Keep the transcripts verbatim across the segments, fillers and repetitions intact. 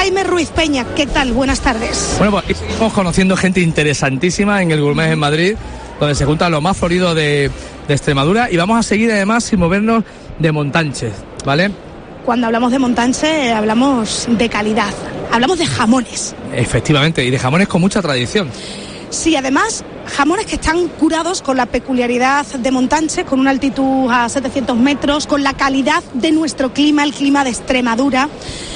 Jaime Ruiz Peña, ¿qué tal? Buenas tardes. Bueno, pues aquí seguimos conociendo gente interesantísima en el Gourmet en Madrid, donde se juntan lo más florido de, de Extremadura, y vamos a seguir además sin movernos de Montánchez, ¿vale? Cuando hablamos de Montánchez hablamos de calidad, hablamos de jamones. Efectivamente, y de jamones con mucha tradición. Sí, además, jamones que están curados con la peculiaridad de Montánchez, con una altitud a setecientos metros, con la calidad de nuestro clima, el clima de Extremadura.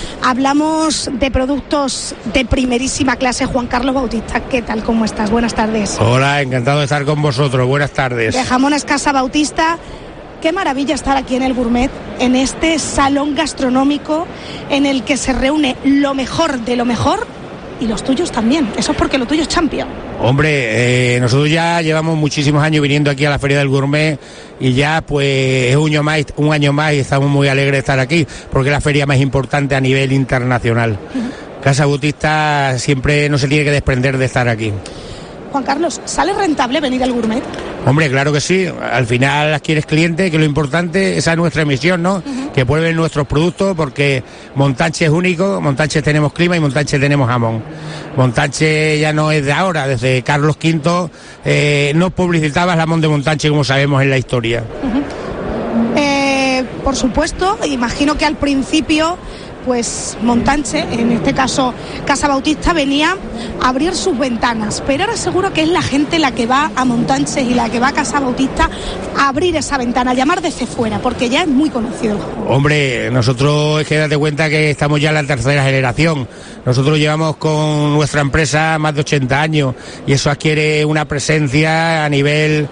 Hablamos de productos de primerísima clase. Juan Carlos Bautista, ¿qué tal? ¿Cómo estás? Buenas tardes. Hola, encantado de estar con vosotros. Buenas tardes. De Jamones Casa Bautista. Qué maravilla estar aquí en el Gourmet, en este salón gastronómico en el que se reúne lo mejor de lo mejor y los tuyos también. Eso es porque lo tuyo es champion. Hombre, eh, nosotros ya llevamos muchísimos años viniendo aquí a la Feria del Gourmet y ya pues es un año más, un año más y estamos muy alegres de estar aquí porque es la feria más importante a nivel internacional. Uh-huh. Casa Bautista siempre no se tiene que desprender de estar aquí. Juan Carlos, ¿sale rentable venir al Gourmet? Hombre, claro que sí. Al final adquieres cliente, que lo importante, esa es nuestra misión, ¿no? Uh-huh. Que prueben nuestros productos, porque Montánchez es único, Montánchez tenemos clima y Montánchez tenemos jamón. Montánchez ya no es de ahora, desde Carlos quinto eh, no publicitaba el jamón de Montánchez como sabemos en la historia. Uh-huh. Eh, por supuesto, imagino que al principio pues Montánchez, en este caso Casa Bautista, venía a abrir sus ventanas, pero ahora seguro que es la gente la que va a Montánchez y la que va a Casa Bautista a abrir esa ventana, a llamar desde fuera, porque ya es muy conocido. Hombre, nosotros es que date cuenta que estamos ya en la tercera generación. Nosotros llevamos con nuestra empresa más de ochenta años y eso adquiere una presencia a nivel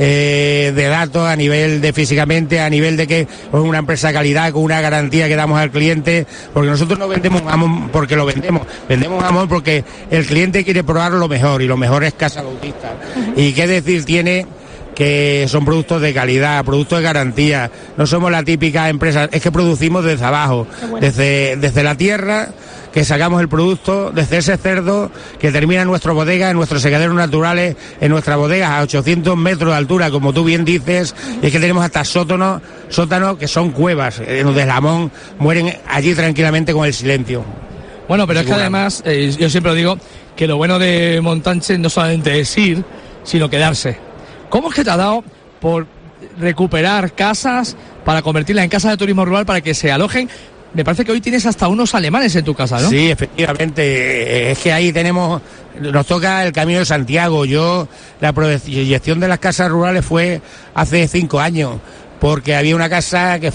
eh, de datos, a nivel de físicamente, a nivel de que es una empresa de calidad con una garantía que damos al cliente. Porque nosotros no vendemos jamón porque lo vendemos, vendemos jamón porque el cliente quiere probar lo mejor y lo mejor es Casa Bautista. Uh-huh. Y qué decir tiene que son productos de calidad, productos de garantía, no somos la típica empresa, es que producimos desde abajo, bueno. desde, desde la tierra, que sacamos el producto, desde ese cerdo que termina en nuestra bodega, en nuestros secaderos naturales, en nuestras bodegas a ochocientos metros de altura, como tú bien dices, y es que tenemos hasta sótanos, sótanos que son cuevas, donde el jamón mueren allí tranquilamente con el silencio. Bueno, pero es que además, eh, yo siempre lo digo, que lo bueno de Montánchez no solamente es ir, sino quedarse. ¿Cómo es que te ha dado por recuperar casas para convertirlas en casas de turismo rural para que se alojen? Me parece que hoy tienes hasta unos alemanes en tu casa, ¿no? Sí, efectivamente. Es que ahí tenemos, nos toca el Camino de Santiago. Yo, la proyección de las casas rurales fue hace cinco años, porque había una casa que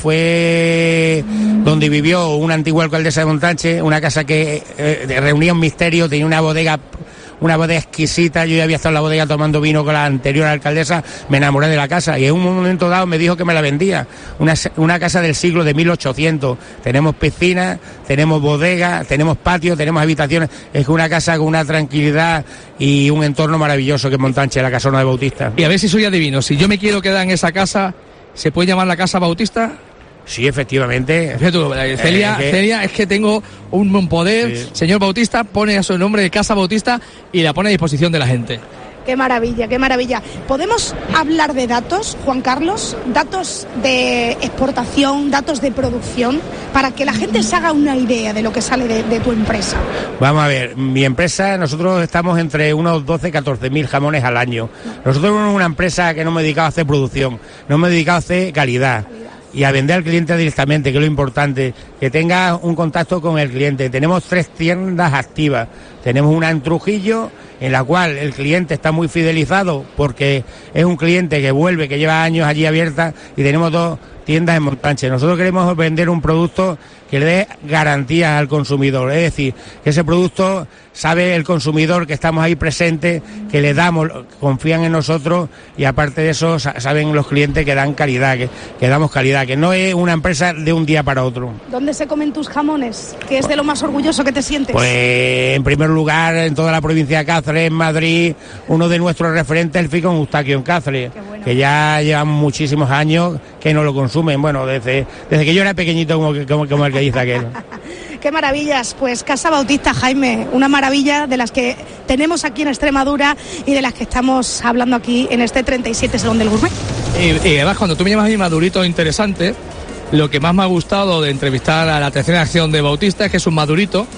fue donde vivió una antigua alcaldesa de Montánchez, una casa que eh, reunía un misterio, tenía una bodega una bodega exquisita. Yo ya había estado en la bodega tomando vino con la anterior alcaldesa, me enamoré de la casa y en un momento dado me dijo que me la vendía. Una, una casa del siglo de mil ochocientos. Tenemos piscina, tenemos bodega, tenemos patio, tenemos habitaciones. Es una casa con una tranquilidad y un entorno maravilloso que es Montánchez, la casona de Bautista. Y a ver si soy adivino, si yo me quiero quedar en esa casa, ¿se puede llamar la Casa Bautista? Sí, efectivamente. Celia, eh, que... Celia, es que tengo un poder, sí. Señor Bautista, pone a su nombre de Casa Bautista y la pone a disposición de la gente. Qué maravilla, qué maravilla. ¿Podemos hablar de datos, Juan Carlos? Datos de exportación, datos de producción, para que la gente se haga una idea de lo que sale de, de tu empresa. Vamos a ver, mi empresa, nosotros estamos entre unos doce, catorce mil jamones al año. Nosotros somos una empresa que no me he dedicado a hacer producción, no me he dedicado a hacer calidad. calidad. Y a vender al cliente directamente, que es lo importante, que tenga un contacto con el cliente. Tenemos tres tiendas activas. Tenemos una en Trujillo, en la cual el cliente está muy fidelizado porque es un cliente que vuelve, que lleva años allí abierta, y tenemos dos tiendas en Montánchez. Nosotros queremos vender un producto que le dé garantías al consumidor, es decir, que ese producto sabe el consumidor que estamos ahí presentes, que le damos, confían en nosotros, y aparte de eso saben los clientes que dan calidad, que, que damos calidad, que no es una empresa de un día para otro. ¿Dónde se comen tus jamones? ¿Qué es de lo más orgulloso que te sientes? Pues en primer lugar en toda la provincia de Cáceres, en Madrid, uno de nuestros referentes, el Ficón Eustaquio en Cáceres, bueno. Que ya llevan muchísimos años que no lo consumen, bueno, desde, desde que yo era pequeñito como, como, como el que dice aquel. Qué maravillas, pues Casa Bautista, Jaime, una maravilla de las que tenemos aquí en Extremadura y de las que estamos hablando aquí en este treinta y siete Salón del Gourmet. Y, y además, cuando tú me llamas a mi madurito interesante, lo que más me ha gustado de entrevistar a la tercera acción de Bautista es que es un madurito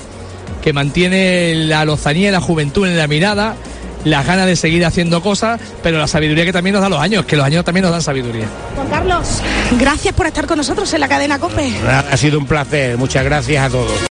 que mantiene la lozanía y la juventud en la mirada, las ganas de seguir haciendo cosas, pero la sabiduría que también nos da los años, que los años también nos dan sabiduría. Juan Carlos, gracias por estar con nosotros en la cadena COPE. Ha sido un placer, muchas gracias a todos.